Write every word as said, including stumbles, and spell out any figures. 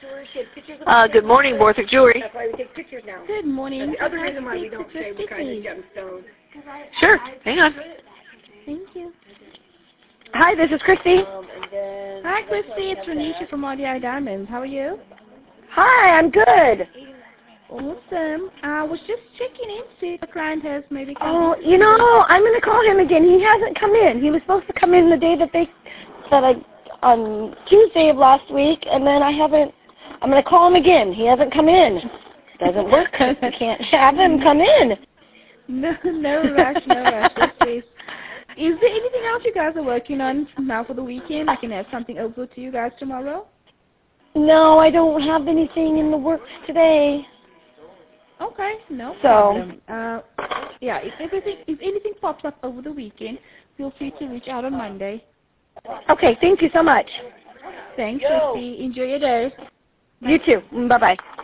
Uh, good morning, Borthwick Jewelry. That's why we take pictures now. Good morning. That's the other reason why we don't say what kind of gemstones. Sure. Hang on. Thank you. Hi, this is Christy. Um, and then Hi, Christy. It's Renisha from R D I Diamonds. How are you? Hi, I'm good. Awesome. I was just checking in to see if the client has maybe come Oh, in. you know, I'm going to call him again. He hasn't come in. He was supposed to come in the day that they, that I, on Tuesday of last week, and then I haven't, I'm going to call him again. He hasn't come in. Doesn't work. You can't have him come in. No, no rush, no rush. Yes, please. Is there anything else you guys are working on now for the weekend? I can add something over to you guys tomorrow. No, I don't have anything in the works today. Okay, no So. problem. Uh, yeah, if everything, if anything pops up over the weekend, feel free to reach out on Monday. Okay, thank you so much. Thanks, Christy. Enjoy your day. You too. Bye-bye.